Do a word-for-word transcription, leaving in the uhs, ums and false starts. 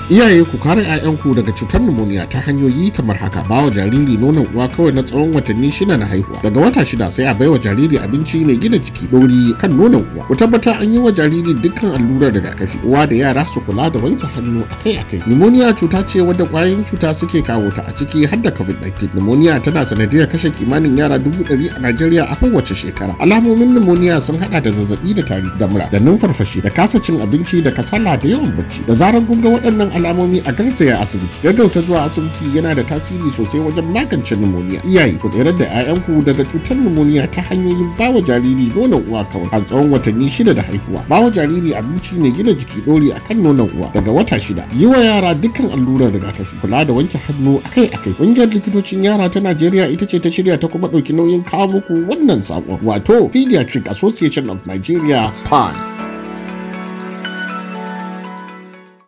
Iyaye ku kare 'ya'yanku daga cutar pneumonia ta hanyoyi kamar haka: bawa jariri nonon uwa kawai na tsawon watanni shida na haihuwa. Daga wata shida sai a baiwa jariri abinci mai gina jiki dori kan nonon uwa. Ku tabbata an yi wa jariri dukkan allurar rigakafi. Uwa da yara su kula da wanke hannu akai-akai. Pneumonia cuta ce wadda ƙwayoyin cuta suke kawo ta, a ciki har da covid nineteen. Pneumonia tana sanadiyar kashe kimanin yara dubu ɗari a Najeriya a kowace shekara. Alamomin pneumonia sun hada da zazzabi da tari da mura da numfarfashi da kasa cin abinci da kasala da yawan bacci. Da zarar kun ga waɗannan alamomi, a garzaya asibiti. Gaggauta zuwa asibiti yana da tasiri sosai wajen magance pneumonia. Iyaye ku tsayar da 'ya'yanku daga cutar pneumonia ta hanyoyin bawa jariri nonon uwa kawai a tsawon watanni shida da haihuwa. Bawa jariri abinci mai gina jiki dori akan nonon uwa daga wata shida. Yi wa yara dukkan allurar rigakafi. Kula da wanke hannu akai-akai. Ƙungiyar likitocin yara ta Najeriya ita ce ta shirya ta kuma ɗauki nauyin kawo muku wannan saƙon, wato Pediatric Association of Nigeria (P A N).